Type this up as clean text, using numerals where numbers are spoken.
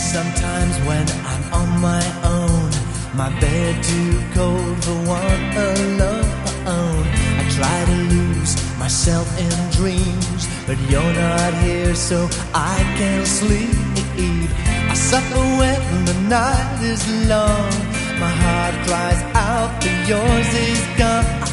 Sometimes when I'm on my own, my bed too cold for one alone, I try to lose myself in dreams, but you're not here so I can sleep. I suffer when the night is long, my heart cries out that yours is gone.